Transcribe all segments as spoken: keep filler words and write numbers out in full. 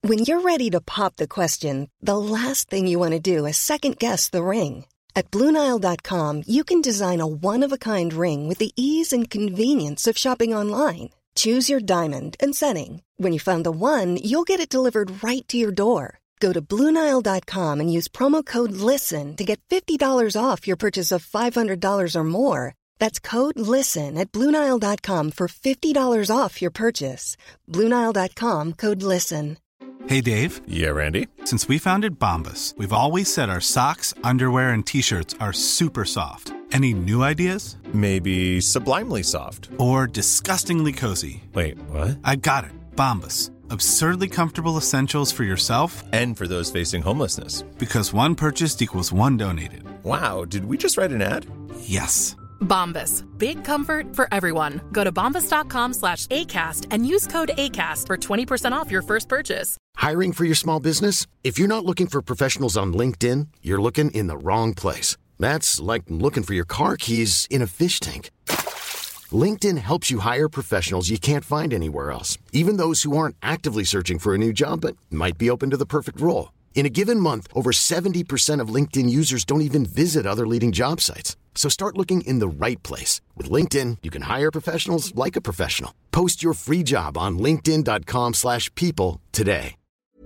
When you're ready to pop the question, the last thing you want to do is second-guess the ring. At Blue Nile dot com, you can design a one-of-a-kind ring with the ease and convenience of shopping online. Choose your diamond and setting. When you find the one, you'll get it delivered right to your door. Go to Blue Nile dot com and use promo code LISTEN to get fifty dollars off your purchase of five hundred dollars or more. That's code LISTEN at Blue Nile dot com for fifty dollars off your purchase. Blue Nile dot com, code LISTEN. Hey, Dave. Yeah, Randy. Since we founded Bombas, we've always said our socks, underwear, and T-shirts are super soft. Any new ideas? Maybe sublimely soft. Or disgustingly cozy. Wait, what? I got it. Bombas. Absurdly comfortable essentials for yourself and for those facing homelessness. Because one purchased equals one donated. Wow, did we just write an ad? Yes. Bombas. Big comfort for everyone. Go to bombas dot com slash ACAST and use code ACAST for twenty percent off your first purchase. Hiring for your small business? If you're not looking for professionals on LinkedIn, you're looking in the wrong place. That's like looking for your car keys in a fish tank. LinkedIn helps you hire professionals you can't find anywhere else, even those who aren't actively searching for a new job but might be open to the perfect role. In a given month, over seventy percent of LinkedIn users don't even visit other leading job sites. So start looking in the right place. With LinkedIn, you can hire professionals like a professional. Post your free job on linkedin dot com slash people today.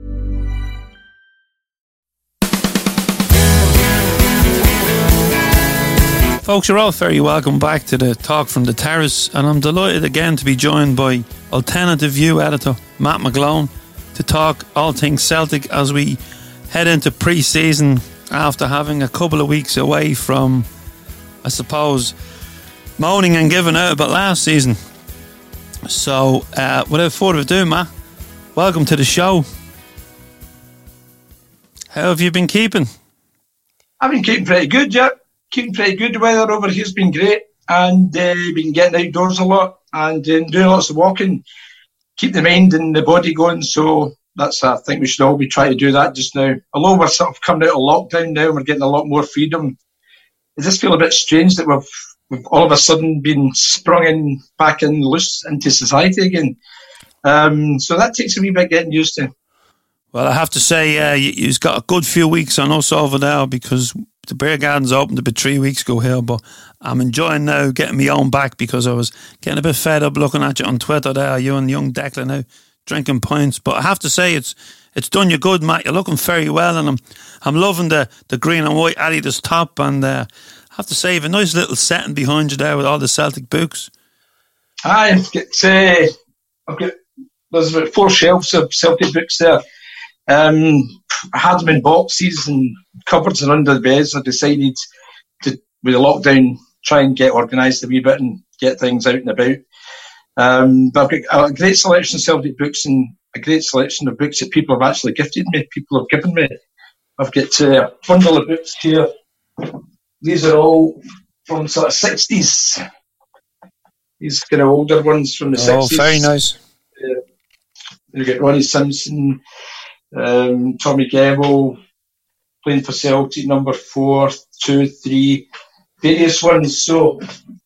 Folks, you're all very welcome back to the Talk from the Terrace, and I'm delighted again to be joined by Alternative View editor Matt McGlone to talk all things Celtic as we head into pre-season after having a couple of weeks away from, I suppose, moaning and giving out about last season. So, uh, without further ado, Matt, welcome to the show. How have you been keeping? I've been keeping pretty good, yeah. Keeping pretty good. The weather over here's been great, and uh, been getting outdoors a lot and uh, doing lots of walking, keep the mind and the body going. So that's, I think we should all be trying to do that just now. Although we're sort of coming out of lockdown now, we're getting a lot more freedom. It does feel a bit strange that we've, we've all of a sudden been sprung in back in loose into society again. Um, so that takes a wee bit getting used to. Well, I have to say, uh, you, you've got a good few weeks on us over there because the beer gardens opened about three weeks ago here, but I'm enjoying now getting my own back because I was getting a bit fed up looking at you on Twitter there, you and young Declan now drinking pints. But I have to say, it's it's done you good, Matt. You're looking very well, and I'm I'm loving the, the green and white Adidas top, and uh, I have to say, you have a nice little setting behind you there with all the Celtic books. I've got, uh, I've got there's about four shelves of Celtic books there. Um, I had them in boxes and cupboards and under the beds. I decided to, with the lockdown, try and get organised a wee bit and get things out and about. Um, but I've got a great selection of Celtic books and a great selection of books that people have actually gifted me, people have given me. I've got uh, a bundle of books here. These are all from sort of sixties. These kind of older ones from the oh, sixties. Oh, very nice. Uh, you've got Ronnie Simpson, Um, Tommy Gemmell playing for Celtic, number four, two, three, various ones. So,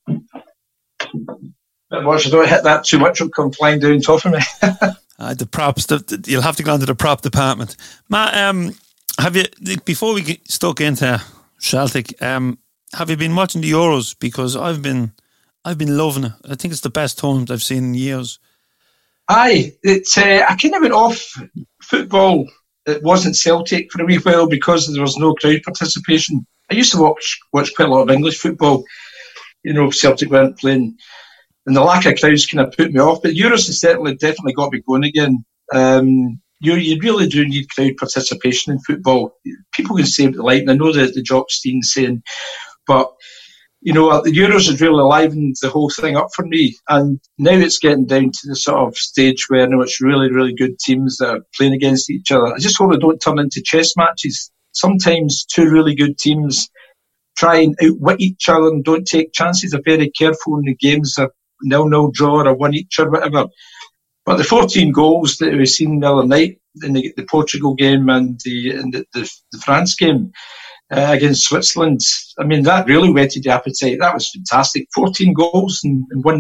watch, I don't hit that too much, it'll come flying down top of me. uh, the props, the, the, you'll have to go into the prop department. Matt, um, have you, before we get stuck into Celtic, um, have you been watching the Euros? Because I've been, I've been loving it. I think it's the best tournament I've seen in years. Aye, it's, uh, I kind of went off football. It wasn't Celtic for a wee while because there was no crowd participation. I used to watch watch quite a lot of English football. You know, Celtic weren't playing, and the lack of crowds kind of put me off. But Euros has certainly definitely got me going again. Um, you you really do need crowd participation in football. People can say what they like, and I know that the Jock Stein saying, but you know, the Euros has really livened the whole thing up for me. And now it's getting down to the sort of stage where I know it's really, really good teams that are playing against each other. I just hope it don't turn into chess matches. Sometimes two really good teams try and outwit each other and don't take chances. They're very careful in the games, a nil-nil draw or one each or whatever. But the fourteen goals that we've seen the other night in the, the Portugal game and the, and the, the, the France game, Uh, against Switzerland, I mean, that really whetted the appetite. That was fantastic. fourteen goals in, in one night.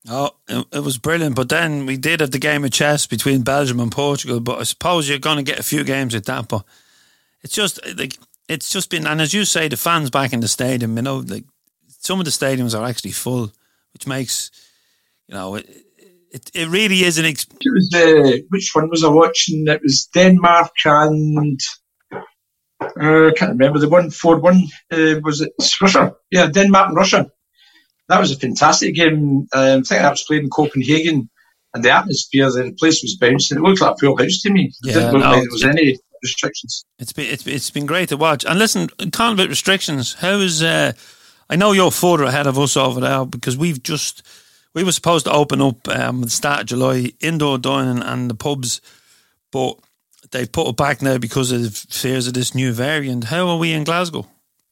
Oh, it, it was brilliant. But then we did have the game of chess between Belgium and Portugal. But I suppose you're going to get a few games like that. But it's just like it's just been, and as you say, the fans back in the stadium. You know, like some of the stadiums are actually full, which makes you know it. It, it really is an. Ex- it was uh, which one was I watching? It was Denmark and uh, I can't remember the one four one. Uh, was it Russia? Yeah, Denmark and Russia. That was a fantastic game. Um, I think that was played in Copenhagen, and the atmosphere, the place was bouncing. It looked like a full house to me. It yeah, didn't look no, like there was any restrictions. It's been it's, it's been great to watch. And listen, talking about restrictions, how is? Uh, I know you're further ahead of us over there because we've just. We were supposed to open up um, at the start of July, indoor dining and the pubs, but they've put it back now because of fears of this new variant. How are we in Glasgow?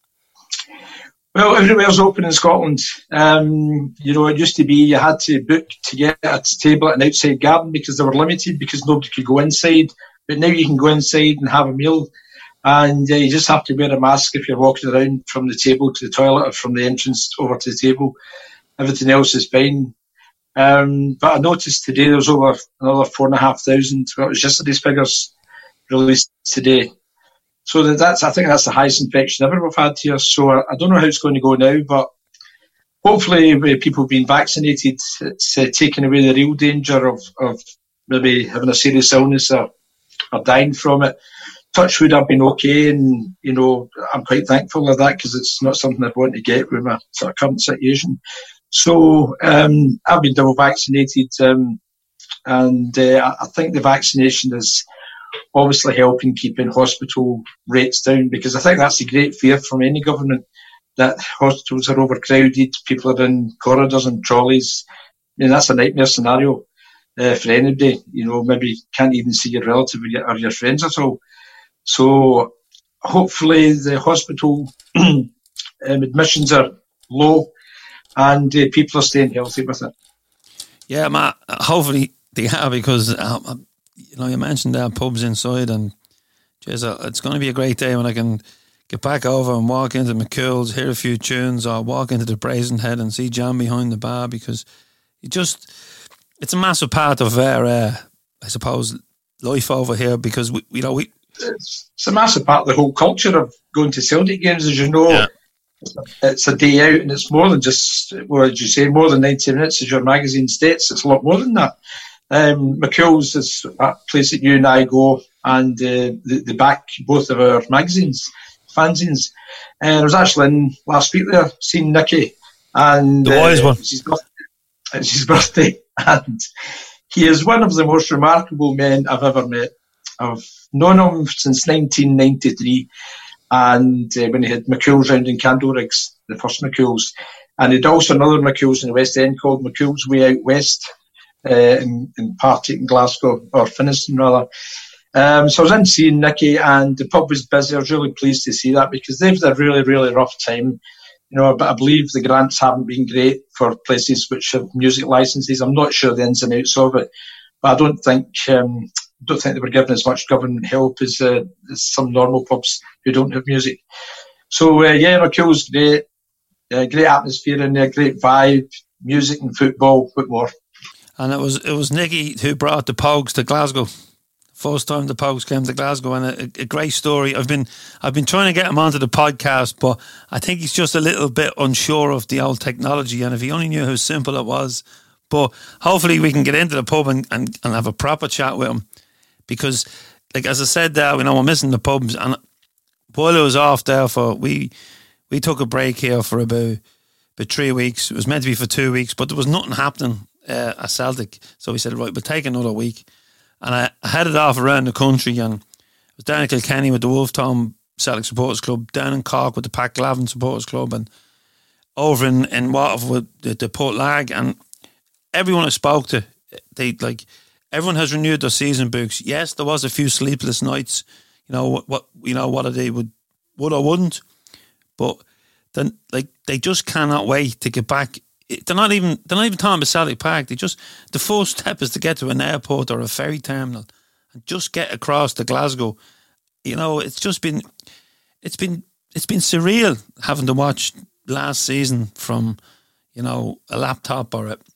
Well, everywhere's open in Scotland. Um, you know, it used to be you had to book to get a table at an outside garden because they were limited because nobody could go inside. But now you can go inside and have a meal, and uh, you just have to wear a mask if you're walking around from the table to the toilet or from the entrance over to the table. Everything else is fine. Um, but I noticed today there's over another four and a half thousand. Well, it was yesterday's figures released today. So that that's I think that's the highest infection ever we've had here. So I don't know how it's going to go now, but hopefully with people being vaccinated, it's uh, taking away the real danger of, of maybe having a serious illness or, or dying from it. Touch wood, I've been okay, and you know I'm quite thankful of that because it's not something I'd want to get with my sort of current situation. So um, I've been double vaccinated, um, and uh, I think the vaccination is obviously helping keeping hospital rates down because I think that's a great fear from any government that hospitals are overcrowded, people are in corridors and trolleys. I mean, that's a nightmare scenario uh, for anybody. You know, maybe can't even see your relative or your, or your friends at all. So hopefully the hospital um, admissions are low. And uh, people are staying healthy with it. Yeah, Matt. Hopefully they are because um, you know you mentioned there pubs inside, and geez, it's going to be a great day when I can get back over and walk into McCool's, hear a few tunes, or walk into the Brazen Head and see John behind the bar because it just it's a massive part of our, uh, I suppose, life over here because we, you know, we. It's, it's a massive part of the whole culture of going to Celtic games, as you know. Yeah. It's a day out, and it's more than just, what did you say, more than ninety minutes, as your magazine states. It's a lot more than that. Um, McCool's is a place that you and I go, and uh, they, they back both of our magazines, fanzines. And uh, I was actually in last week there, seeing Nicky, and the wise uh, one. It's his, it's his birthday, and he is one of the most remarkable men I've ever met. I've known him since nineteen ninety-three. And uh, when he had McCool's round in Candleriggs, the first McCool's, and he'd also another McCool's in the West End called McCool's Way Out West uh, in, in Partick in Glasgow, or Finnieston rather. Um, so I was in seeing Nicky, and the pub was busy. I was really pleased to see that because they've had a really, really rough time. You know, but I believe the grants haven't been great for places which have music licenses. I'm not sure the ins and outs of it, but I don't think. Um, don't think they were given as much government help as, uh, as some normal pubs who don't have music. So, uh, yeah, McCool's great. Uh, great atmosphere in there, great vibe, music and football, what more? And it was it was Nicky who brought the Pogues to Glasgow. First time the Pogues came to Glasgow, and a, a great story. I've been I've been trying to get him onto the podcast, but I think he's just a little bit unsure of the old technology, and if he only knew how simple it was. But hopefully we can get into the pub and, and, and have a proper chat with him. Because, like as I said there, you know, we're missing the pubs. And while I was off there for, we we took a break here for about, about three weeks. It was meant to be for two weeks, but there was nothing happening uh, at Celtic. So we said, right, we'll take another week. And I, I headed off around the country, and I was down in Kilkenny with the Wolftown Celtic Supporters Club, down in Cork with the Packglavin Supporters Club, and over in, in Waterford with the, the Portlag. And everyone I spoke to, they like... Everyone has renewed their season books. Yes, there was a few sleepless nights. You know what? what you know what they would, would or wouldn't. But then, like, they just cannot wait to get back. They're not even. They're not even talking about Celtic Park. They just the first step is to get to an airport or a ferry terminal and just get across to Glasgow. You know, it's just been, it's been, it's been surreal having to watch last season from, you know, a laptop or a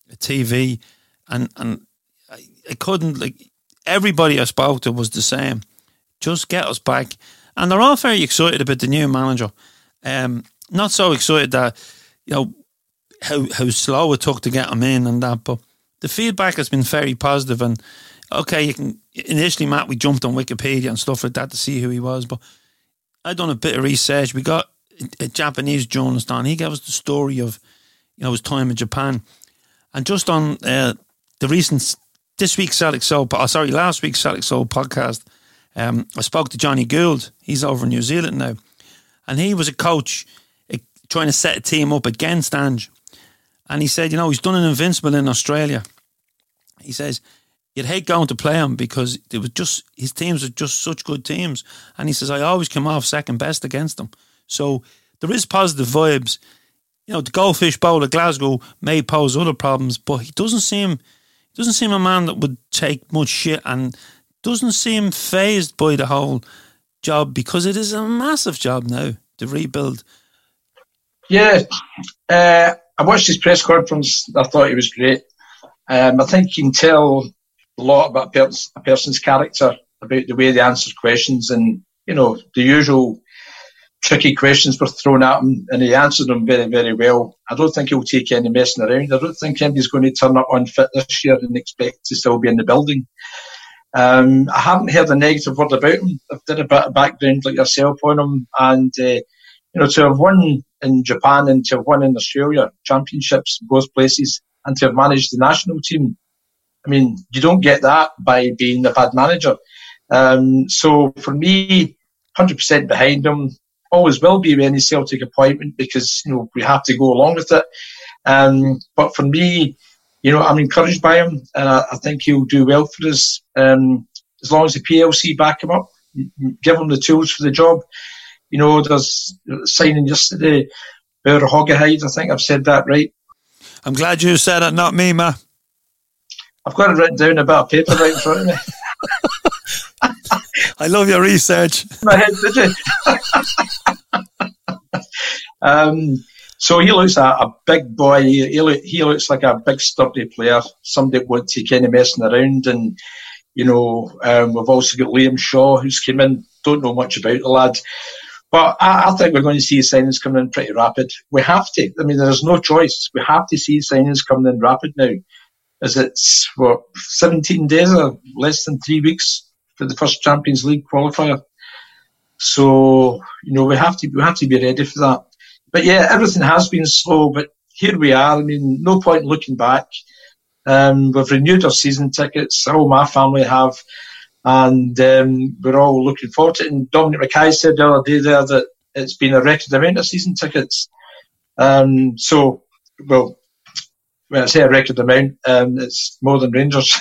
T V, and and I, I couldn't, like, everybody I spoke to was the same. Just get us back. And they're all very excited about the new manager. Um, not so excited that, you know, how how slow it took to get him in and that, but the feedback has been very positive. And okay, you can initially, Matt, we jumped on Wikipedia and stuff like that to see who he was, but I done a bit of research. We got a Japanese journalist on. He gave us the story of, you know, his time in Japan, and just on uh, the recent this week's Celtic Soul, oh, sorry, last week's Celtic Soul podcast, um, I spoke to Johnny Gould. He's over in New Zealand now, and he was a coach uh, trying to set a team up against Ange, and he said, you know, he's done an Invincible in Australia. He says you'd hate going to play him because it was just his teams are just such good teams, and he says I always come off second best against them. So there is positive vibes. You know, the Goldfish Bowl of Glasgow may pose other problems, but he doesn't seem doesn't seem a man that would take much shit, and doesn't seem fazed by the whole job, because it is a massive job now to rebuild. Yeah, uh, I watched his press conference. I thought he was great. Um, I think you can tell a lot about a, pers- a person's character, about the way they answer questions, and, you know, the usual tricky questions were thrown at him, and he answered them very, very well. I don't think he'll take any messing around. I don't think anybody's going to turn up unfit this year and expect to still be in the building. Um, I haven't heard a negative word about him. I've did a bit of background like yourself on him, and uh, you know, to have won in Japan and to have won in Australia championships, both places, and to have managed the national team, I mean, you don't get that by being a bad manager. Um, so for me, one hundred percent behind him. Always will be with any Celtic appointment, because, you know, we have to go along with it. Um, but for me, you know, I'm encouraged by him, and I, I think he'll do well for us, um, as long as the P L C back him up, give him the tools for the job. You know, there's signing yesterday, Bauer Hoggeheide, I think I've said that right. I'm glad you said it, not me, ma. I've got it written down a bit of paper right in front of me. I love your research. My head, did you? um, so he looks like a big boy. He, he, look, he looks like a big sturdy player, somebody that won't take any messing around. And, you know, um, we've also got Liam Shaw, who's come in. Don't know much about the lad. But I, I think we're going to see signings coming in pretty rapid. We have to. I mean, there's no choice. We have to see signings coming in rapid now. As it's, what, seventeen days or less than three weeks for the first Champions League qualifier. So, you know, we have to we have to be ready for that. But yeah, everything has been slow, but here we are. I mean, no point in looking back. Um, we've renewed our season tickets. All my family have. And um, we're all looking forward to it. And Dominic Mackay said the other day there that it's been a record amount of season tickets. Um, so, well, when I say a record amount, um, it's more than Rangers.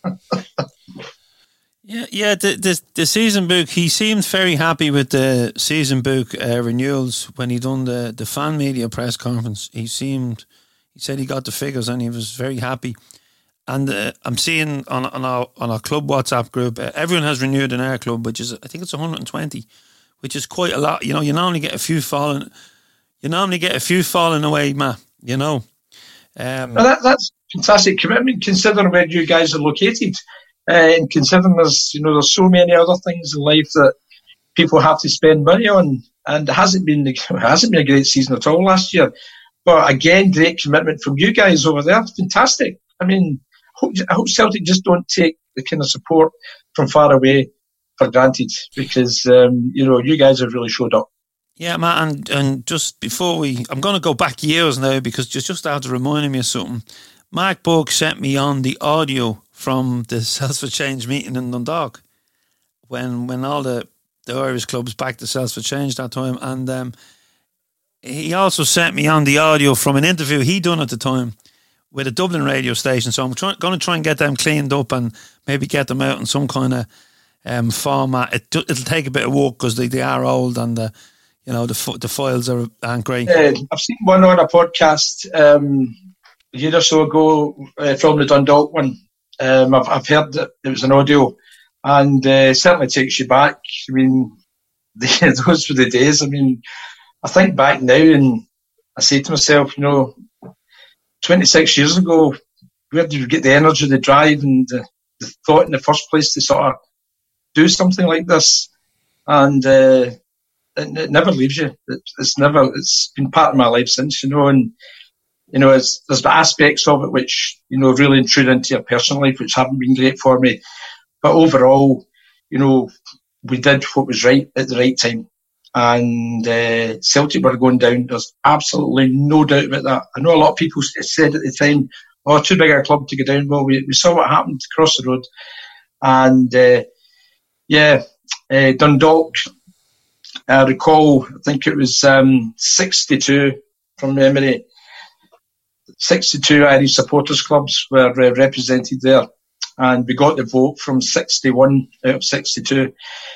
Yeah, yeah. The, the the season book. He seemed very happy with the season book uh, renewals when he done the, the fan media press conference. He seemed, he said he got the figures and he was very happy. And uh, I'm seeing on on our on our club WhatsApp group, uh, everyone has renewed in our club, which is I think it's one hundred twenty, which is quite a lot. You know, you normally get a few falling, you normally get a few falling away, Matt. You know, um, well, that, that's fantastic commitment considering where you guys are located. Uh, and considering there's, you know, there's so many other things in life that people have to spend money on, and it hasn't been it hasn't been a great season at all last year. But again, great commitment from you guys over there. Fantastic. I mean, I hope, I hope Celtic just don't take the kind of support from far away for granted, because um, you know, you guys have really showed up. Yeah, Matt, and and just before we, I'm going to go back years now because just just after reminding me of something. Mark Burke sent me on the audio from the Celts for Change meeting in Dundalk when when all the, the Irish clubs backed the Celts for Change that time, and um, he also sent me on the audio from an interview he done at the time with a Dublin radio station. So I'm try, going to try and get them cleaned up and maybe get them out in some kind of um, format. It, it'll take a bit of work because they, they are old and the you know the the files are aren't great. Uh, I've seen one on a podcast um, a year or so ago uh, from the Dundalk one. Um, I've, I've heard that it was an audio, and uh, certainly takes you back. I mean, the, those were the days. I mean, I think back now, and I say to myself, you know, twenty-six years ago, where did you get the energy, the drive, and the, the thought in the first place to sort of do something like this? And uh, it, it never leaves you. It, it's never. It's been part of my life since, you know. And you know, it's, there's the aspects of it which you know really intrude into your personal life, which haven't been great for me. But overall, you know, we did what was right at the right time. And uh, Celtic were going down. There's absolutely no doubt about that. I know a lot of people said at the time, oh, too big a club to go down. Well, we, we saw what happened across the road. And, uh, yeah, uh, Dundalk, I recall, I think it was um, sixty-two from memory. sixty-two Irish supporters clubs were uh, represented there. And we got the vote from sixty-one out of sixty-two.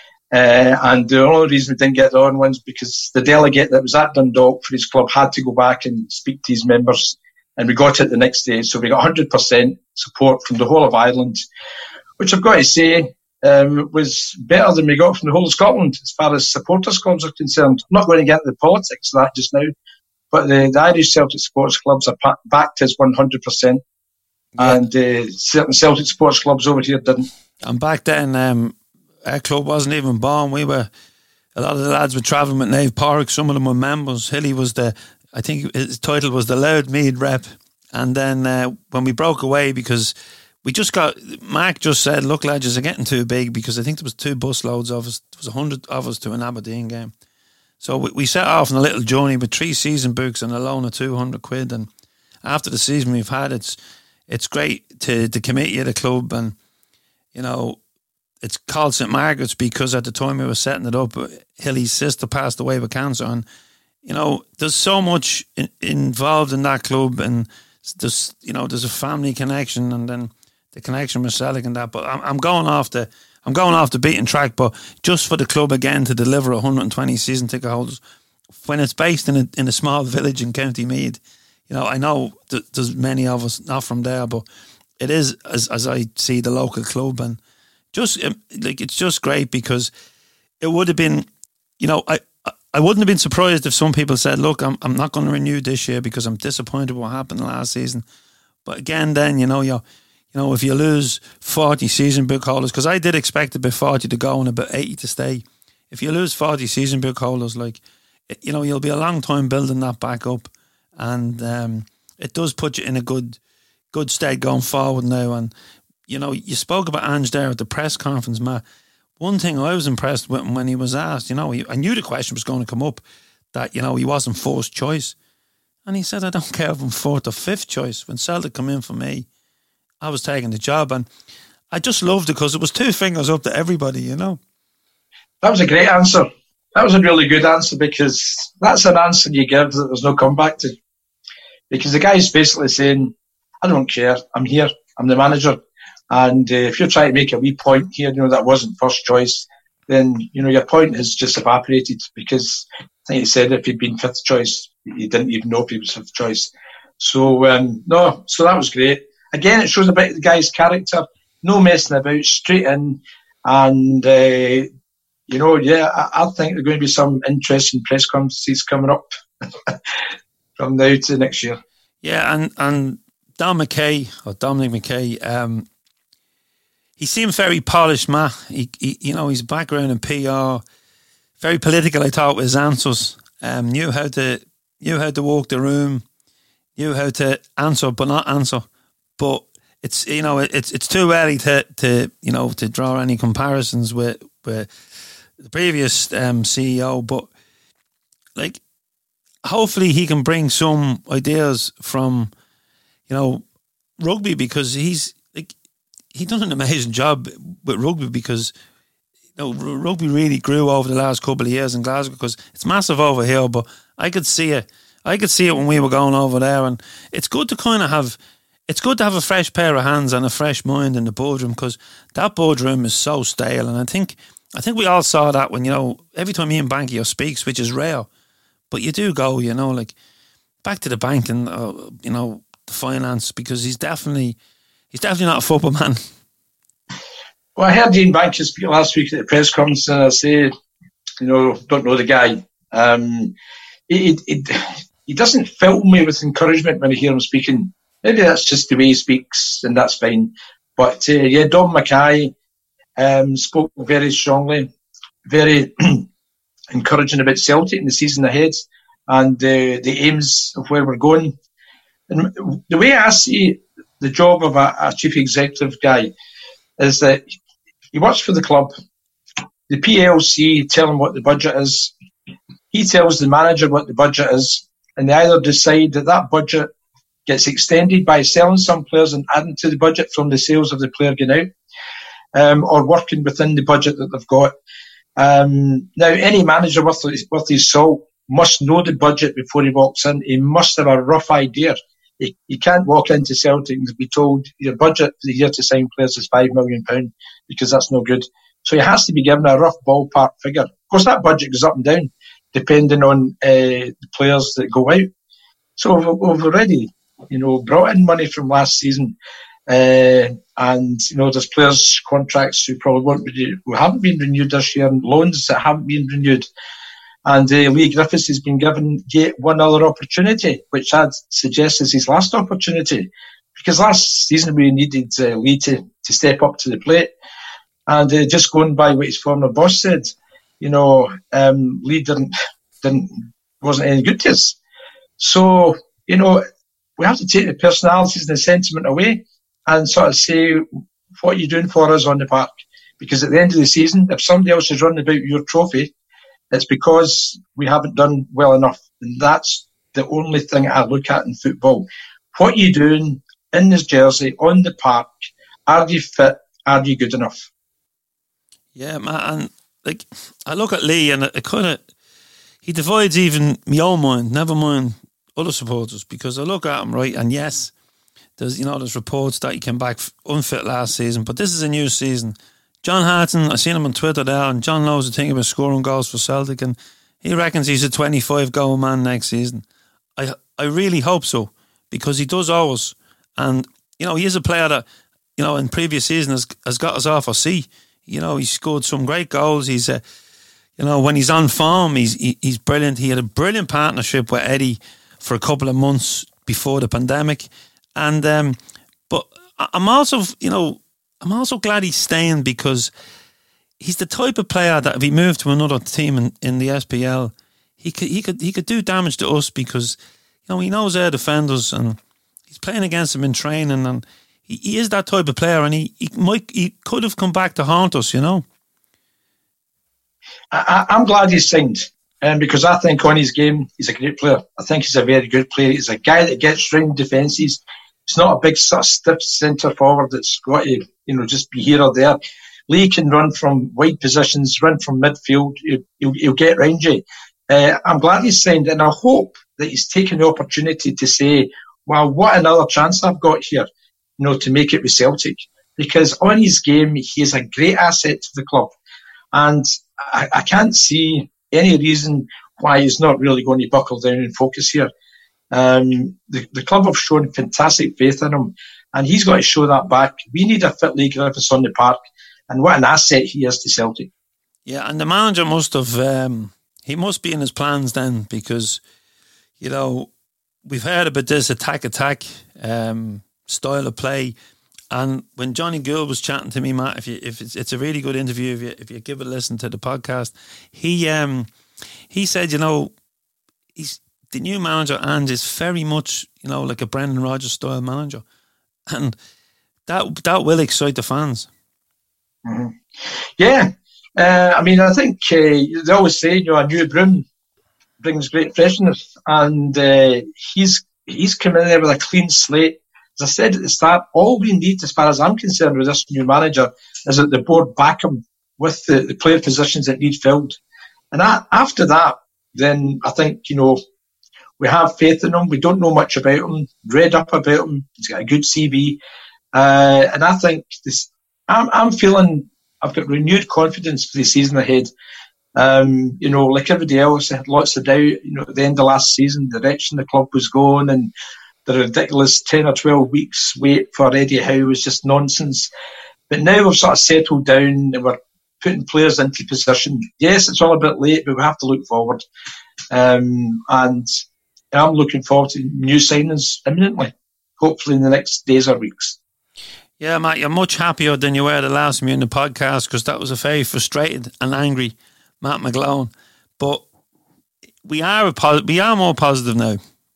Uh, and the only reason we didn't get the other ones because the delegate that was at Dundalk for his club had to go back and speak to his members, and we got it the next day. So we got one hundred percent support from the whole of Ireland, which I've got to say um, was better than we got from the whole of Scotland as far as supporters clubs are concerned. I'm not going to get into the politics of that just now, but the, the Irish Celtic sports clubs are pa- backed as one hundred percent, yeah. And uh, certain Celtic sports clubs over here didn't. And back then, um our club wasn't even born. We were, a lot of the lads were travelling with Nave Park. Some of them were members. Hilly was the, I think his title was the Loud Mead rep. And then uh, when we broke away, because we just got, Mark just said, look, lads, you're getting too big, because I think there was two bus loads of us. There was a hundred of us to an Aberdeen game. So we, we set off on a little journey with three season books and a loan of two hundred quid. And after the season we've had, it's it's great to, to commit you to the club. And, you know, it's called Saint Margaret's because at the time we were setting it up, Hilly's sister passed away with cancer. And, you know, there's so much in, involved in that club, and there's, you know, there's a family connection, and then the connection with Celtic and that. But I'm, I'm going off the, I'm going off the beaten track, but just for the club again to deliver one hundred twenty season ticket holders, when it's based in a, in a small village in County Meath, you know, I know th- there's many of us not from there, but it is, as, as I see, the local club. And Just like it's just great, because it would have been, you know, I I wouldn't have been surprised if some people said, look, I'm I'm not going to renew this year because I'm disappointed with what happened last season. But again, then you know you you know if you lose forty season book holders, because I did expect about forty to go and about eighty to stay. If you lose forty season book holders, like you know, you'll be a long time building that back up, and um, it does put you in a good good state going forward now. And you know, you spoke about Ange there at the press conference, Matt. One thing I was impressed with when he was asked, you know, he, I knew the question was going to come up, that, you know, he wasn't first choice. And he said, I don't care if I'm fourth or fifth choice. When Celtic come in for me, I was taking the job. And I just loved it because it was two fingers up to everybody, you know. That was a great answer. That was a really good answer, because that's an answer you give that there's no comeback to. Because the guy's basically saying, I don't care, I'm here, I'm the manager. And uh, if you're trying to make a wee point here, you know, that wasn't first choice, then, you know, your point has just evaporated, because I think he said if he'd been fifth choice, he didn't even know if he was fifth choice. So, um, no, so that was great. Again, it shows a bit of the guy's character, no messing about, straight in. And, uh, you know, yeah, I, I think there are going to be some interesting press conferences coming up from now to next year. Yeah, and, and Don McKay, or Dominic McKay, um, he seemed very polished, Matt. He, he, you know, his background in P R, very political, I thought, with his answers. Um, knew how to knew how to walk the room, knew how to answer but not answer. But it's, you know, it's it's too early to, to you know, to draw any comparisons with, with the previous um, C E O. But like, hopefully he can bring some ideas from, you know, rugby, because he's like, he done an amazing job with rugby, because you know, rugby really grew over the last couple of years in Glasgow, because it's massive over here, but I could see it. I could see it when we were going over there, and it's good to kind of have, it's good to have a fresh pair of hands and a fresh mind in the boardroom, because that boardroom is so stale. And I think, I think we all saw that when, you know, every time Ian Bankier speaks, which is rare, but you do go, you know, like back to the bank and uh, you know, the finance, because he's definitely. He's definitely not a football man. Well, I heard Ian Bankier speak last week at the press conference, and I say, you know, don't know the guy. Um, he, he, he doesn't fill me with encouragement when I hear him speaking. maybe that's just the way he speaks, and that's fine. But uh, yeah, Dom Mackay um, spoke very strongly, very encouraging about Celtic in the season ahead and uh, the aims of where we're going. And the way I see the job of a, a chief executive guy is that he works for the club. The P L C tell him what the budget is. He tells the manager what the budget is, and they either decide that that budget gets extended by selling some players and adding to the budget from the sales of the player going out, um, or working within the budget that they've got. Um, now, any manager worth, worth his salt must know the budget before he walks in. He must have a rough idea. He, he can't walk into Celtic and be told your budget for the year to sign players is five million pounds, because that's no good. So he has to be given a rough ballpark figure. Of course, that budget goes up and down depending on uh, the players that go out. So we've, we've already, you know, brought in money from last season, uh, and you know, there's players' contracts who probably won't be, who haven't been renewed this year, and loans that haven't been renewed. And uh, Leigh Griffiths has been given yet one other opportunity, which I'd suggest is his last opportunity, because last season we needed uh, Leigh to, to step up to the plate. And uh, just going by what his former boss said, you know, um, Leigh didn't, didn't, wasn't any good to us. So, you know, we have to take the personalities and the sentiment away and sort of say, what are you doing for us on the park? Because at the end of the season, if somebody else is running about your trophy, it's because we haven't done well enough. And that's the only thing I look at in football. What are you doing in this jersey, on the park? Are you fit? Are you good enough? Yeah, man, and like I look at Leigh and it, it kind of, he divides even my own mind, never mind other supporters, because I look at him, right, and yes, there's, you know, there's reports that he came back unfit last season, but this is a new season. John Harton, I seen him on Twitter there, and John knows the thing about scoring goals for Celtic, and he reckons he's a twenty-five goal man next season. I I really hope so, because he does always, and you know, he is a player that, you know, in previous seasons has, has got us off our seat. You know, he scored some great goals. He's, uh, you know, when he's on form, he's he, he's brilliant. He had a brilliant partnership with Eddie for a couple of months before the pandemic, and um, but I'm also, you know, I'm also glad he's staying, because he's the type of player that if he moved to another team in, in the S P L, he could he could he could do damage to us, because you know he knows our defenders and he's playing against them in training, and he, he is that type of player, and he, he might he could have come back to haunt us, you know. I, I'm glad he's signed, um, because I think on his game he's a great player. I think he's a very good player. He's a guy that gets round defences. It's not a big sort of stiff centre forward that's got to, you know, just be here or there. Leigh can run from wide positions, run from midfield. He'll, he'll, he'll get round you. Uh, I'm glad he's signed, and I hope that he's taken the opportunity to say, well, what another chance I've got here, you know, to make it with Celtic. Because on his game, he is a great asset to the club. And I, I can't see any reason why he's not really going to buckle down and focus here. Um, the, the club have shown fantastic faith in him, and he's got to show that back. We need a fit Leigh Griffiths on the park, and what an asset he is to Celtic. Yeah, and the manager must have, um, he must be in his plans then, because, you know, we've heard about this attack-attack um, style of play, and when Johnny Gould was chatting to me, Matt, if you, if it's, it's a really good interview, if you, if you give it a listen to the podcast, he um, he said, you know, he's the new manager, and is very much, you know, like a Brendan Rodgers style manager, and that that will excite the fans. Mm-hmm. Yeah, uh, I mean, I think uh, they always say, you know, a new broom brings great freshness, and uh, he's he's come in there with a clean slate. As I said at the start, all we need, as far as I'm concerned, with this new manager is that the board back him with the, the player positions that need filled, and I, after that, then I think, you know, we have faith in him. We don't know much about him. Read up about him. He's got a good C V. Uh, and I think this, I'm, I'm feeling I've got renewed confidence for the season ahead. Um, you know, like everybody else, I had lots of doubt, you know, at the end of last season, the direction the club was going, and the ridiculous ten or twelve weeks wait for Eddie Howe was just nonsense. But now we've sort of settled down and we're putting players into position. Yes, it's all a bit late, but we have to look forward. Um, and I'm looking forward to new signings imminently, hopefully in the next days or weeks. Yeah, Matt, you're much happier than you were the last time you were in the podcast, because that was a very frustrated and angry Matt McGlone. But we are a pos- we are more positive now.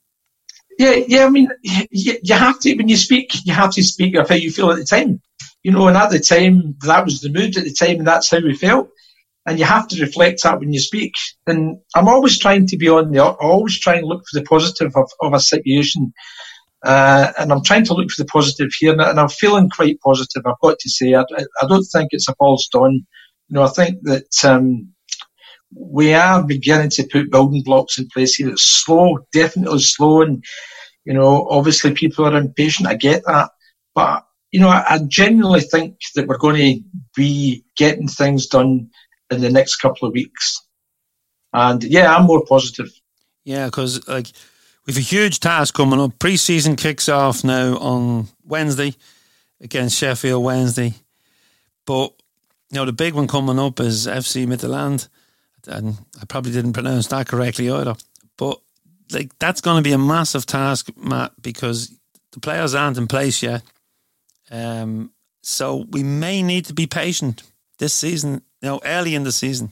Yeah, yeah. I mean, you, you have to, when you speak, you have to speak of how you feel at the time. You know, and at the time, that was the mood at the time, and that's how we felt. And you have to reflect that when you speak. And I'm always trying to be on the, always trying to look for the positive of, of a situation. Uh, and I'm trying to look for the positive here, and I'm feeling quite positive, I've got to say. I, I don't think it's a false dawn. You know, I think that um, we are beginning to put building blocks in place here. It's slow, definitely slow, and, you know, obviously people are impatient. I get that. But, you know, I, I genuinely think that we're going to be getting things done in the next couple of weeks. And, yeah, I'm more positive. Yeah, because, like, we've a huge task coming up. Pre-season kicks off now on Wednesday against Sheffield Wednesday. But, you know, the big one coming up is F C Midtjylland. And I probably didn't pronounce that correctly either. But, like, that's going to be a massive task, Matt, because the players aren't in place yet. Um, so we may need to be patient this season, you know, early in the season.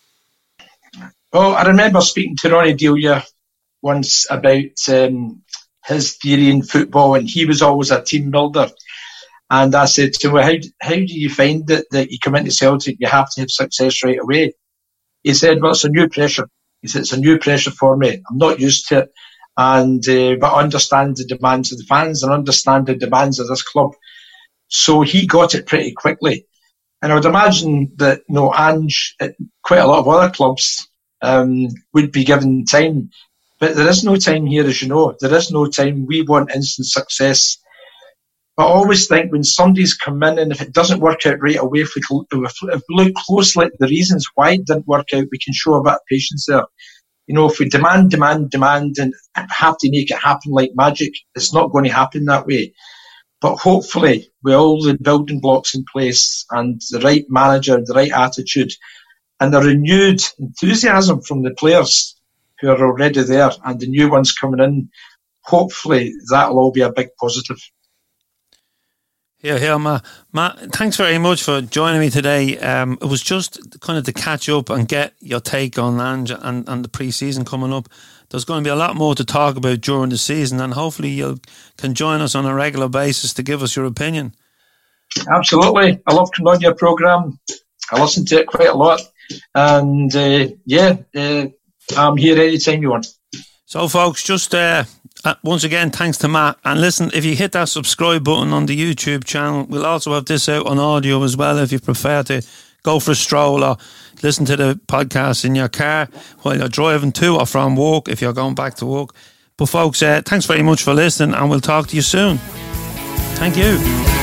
Well, I remember speaking to Ronnie Delia once about um, his theory in football, and he was always a team builder. And I said to him, well, how, how do you find it that you come into Celtic, you have to have success right away? He said, well, it's a new pressure. He said, it's a new pressure for me. I'm not used to it. And uh, but I understand the demands of the fans and understand the demands of this club. So he got it pretty quickly. And I would imagine that, you know, Ange, at quite a lot of other clubs, um, would be given time. But there is no time here, as you know. There is no time. We want instant success. But I always think when somebody's come in, and if it doesn't work out right away, if we, if we look closely at the reasons why it didn't work out, we can show a bit of patience there. You know, if we demand, demand, demand, and have to make it happen like magic, it's not going to happen that way. But hopefully, with all the building blocks in place and the right manager, the right attitude, and the renewed enthusiasm from the players who are already there and the new ones coming in, hopefully that'll all be a big positive. Yeah, yeah, Matt. Matt, thanks very much for joining me today. Um, it was just kind of to catch up and get your take on Ange and, and the pre-season coming up. There's going to be a lot more to talk about during the season, and hopefully you can join us on a regular basis to give us your opinion. Absolutely. I love coming on your programme. I listen to it quite a lot. And, uh, yeah, uh, I'm here anytime you want. So, folks, just uh, once again, thanks to Matt. And listen, if you hit that subscribe button on the YouTube channel, we'll also have this out on audio as well if you prefer to go for a stroll or listen to the podcast in your car while you're driving to or from work if you're going back to work. But, folks, uh, thanks very much for listening, and we'll talk to you soon. Thank you.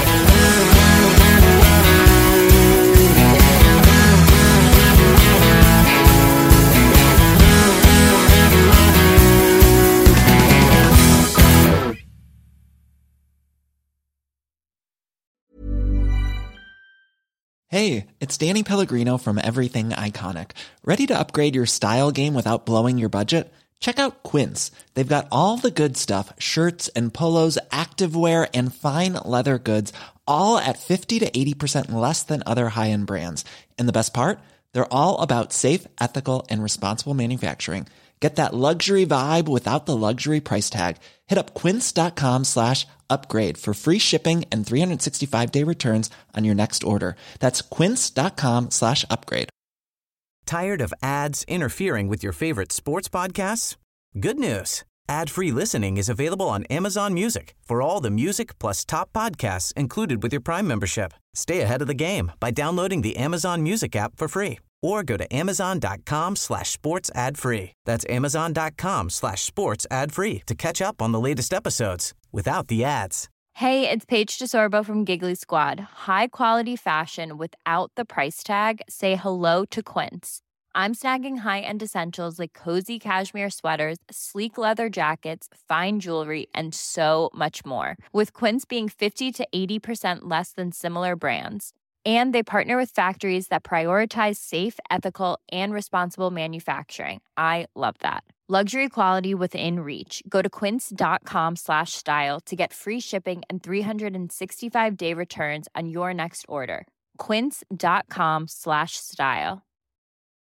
Hey, it's Danny Pellegrino from Everything Iconic. Ready to upgrade your style game without blowing your budget? Check out Quince. They've got all the good stuff, shirts and polos, activewear, and fine leather goods, all at fifty to eighty percent less than other high-end brands. And the best part? They're all about safe, ethical, and responsible manufacturing. Get that luxury vibe without the luxury price tag. Hit up quince.com slash upgrade for free shipping and three sixty-five day returns on your next order. That's quince.com slash upgrade. Tired of ads interfering with your favorite sports podcasts? Good news. Ad-free listening is available on Amazon Music for all the music plus top podcasts included with your Prime membership. Stay ahead of the game by downloading the Amazon Music app for free or go to amazon.com slash sports ad free. That's amazon.com slash sports ad free to catch up on the latest episodes without the ads. Hey, it's Paige DeSorbo from Giggly Squad. High quality fashion without the price tag. Say hello to Quince. I'm snagging high-end essentials like cozy cashmere sweaters, sleek leather jackets, fine jewelry, and so much more. With Quince being fifty to eighty percent less than similar brands. And they partner with factories that prioritize safe, ethical, and responsible manufacturing. I love that. Luxury quality within reach. Go to quince.com slash style to get free shipping and three sixty-five day returns on your next order. Quince.com slash style.